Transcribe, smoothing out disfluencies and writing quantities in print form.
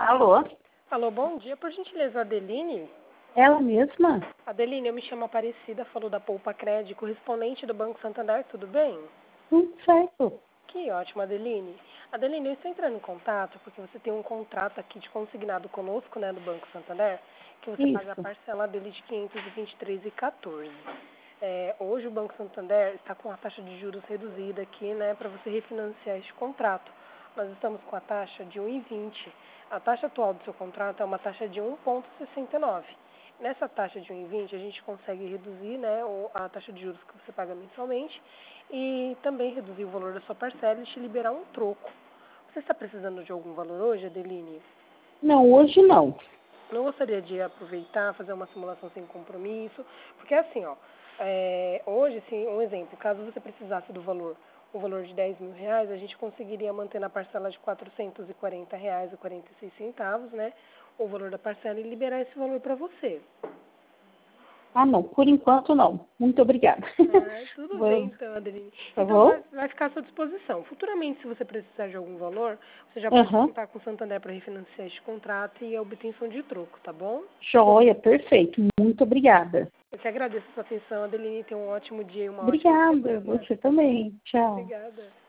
Alô? Alô, bom dia. Por gentileza, Adeline? Ela mesma? Adeline, eu me chamo Aparecida, falou da Poupa Crédito, correspondente do Banco Santander, tudo bem? Tudo certo. Que ótimo, Adeline. Adeline, eu estou entrando em contato porque você tem um contrato aqui de consignado conosco, né, do Banco Santander, que você paga a Isso. parcela dele de R$ 523,14. Hoje o Banco Santander está com a taxa de juros reduzida aqui, né, para você refinanciar este contrato. Nós estamos com a taxa de 1,20. A taxa atual do seu contrato é uma taxa de 1,69. Nessa taxa de 1,20 a gente consegue reduzir, né, a taxa de juros que você paga mensalmente e também reduzir o valor da sua parcela e te liberar um troco. Você está precisando de algum valor hoje, Adeline? Não, hoje não. Não gostaria de aproveitar, fazer uma simulação sem compromisso, porque assim, ó, hoje, assim, um exemplo, caso você precisasse do valor, o valor de R$ 10.000, a gente conseguiria manter na parcela de R$ 440,46, né, o valor da parcela e liberar esse valor para você. Ah, não. Por enquanto, não. Muito obrigada. Tudo bem, então, Adeline. Tá Então, bom? vai ficar à sua disposição. Futuramente, se você precisar de algum valor, você já pode Aham. contar com o Santander para refinanciar este contrato e a obtenção de troco, tá bom? Joia, perfeito. Muito obrigada. Eu que agradeço a sua atenção, Adeline. Tenha um ótimo dia e uma ótima Obrigada. semana. Você também. Tchau. Obrigada.